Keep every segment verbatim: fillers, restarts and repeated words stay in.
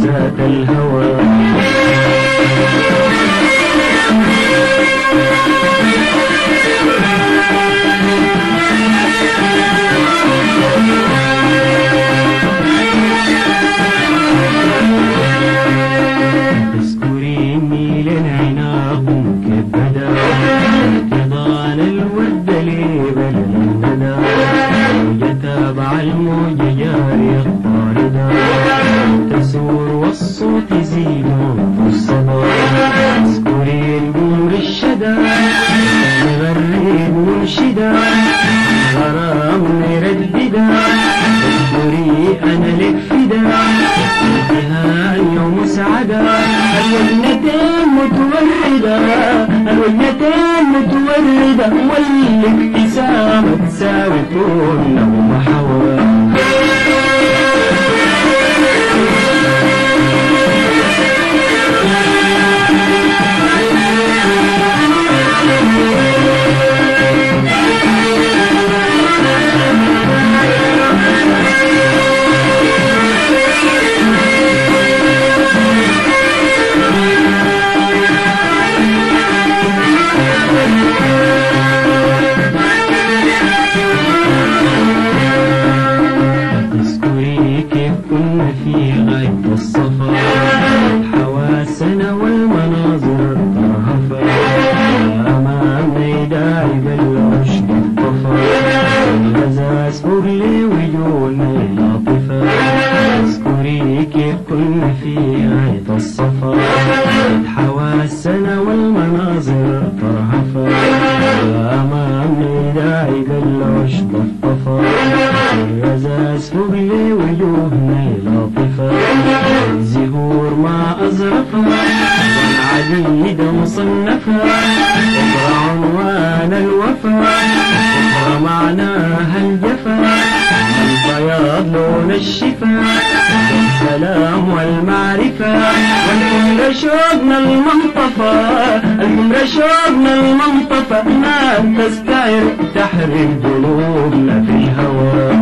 ذات الهوى. تذكريني لنعناهم كيف بدا رضان الورد لي بلد الندى، يتابع الموج جاري الطاردة تسور والصوت يزيد في الصدى. تذكرين قمر الشدى مغرد منشدة غرام مرددة، تذكري أنا لك فدا يوم سعادة. الوجنتين متوردة الوجنتين متوردة والابتسامة تساوي طول نوم حوا. في غاية الصفا حواسنا والمناظر ترهفا، أمامنا يداعي بالعشق الطفا الغزاز فوق لي وجوهنا لاطفة. اذكري كيف كنا في غاية الصفا حواسنا والمناظر ترهفا، أمامنا يداعي بالعشق الطفا الغزاز فوق لي وجوهنا لاطفة. زهور ما أزرفها والعديدة مصنفة، تقرأ عنوان الوفا تقرأ معناها الجفا، البياض لون الشفا السلام والمعرفة. والحمر شوقنا المنطفة الحمر شوقنا المنطفة، ما تستعر تحرق قلوبنا في الهوى.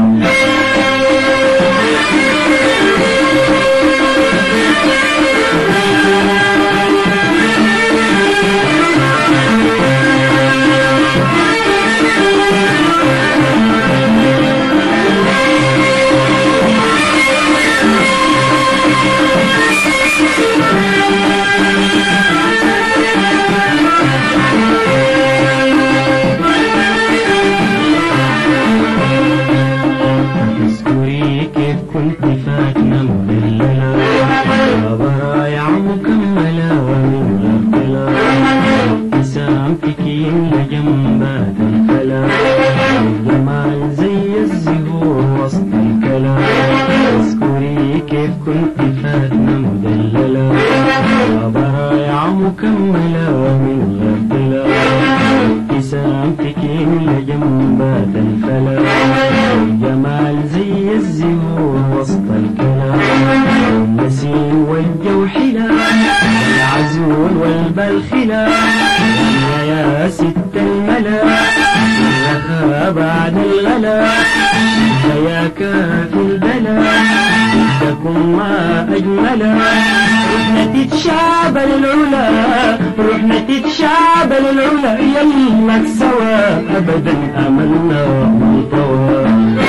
كنت فاتنة مدللة وبرايع مكملة ومن غفلة، ابتسامتك يملى جنبات الفلا الجمال زي الزهور وسط الكلام. اذكري كيف كنت فاتنة مدللة وبرايع مكملة ومن غفلة، ابتسامتك يملى جنبات الفلا الجمال زي الزهور وسط الكلام. النسيم والجوحلة العزول والبلخلة يا ست الملا لها بعد الغلا، يا كافي البلا تكن ما أجملا. رحنا تتشابه للعلا رحنا تتشابه للعلا يمك سوا أبدا أملنا منطوى.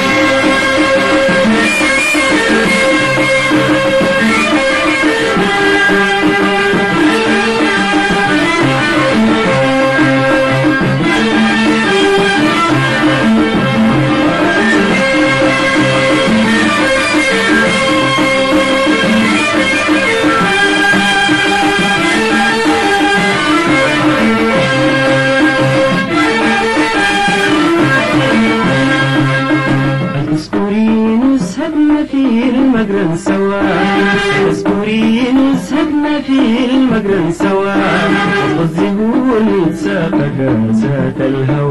في المجرن سوا اذكرين سهدنا في المجرن سوا، والزهور ساقك ذات الهوى.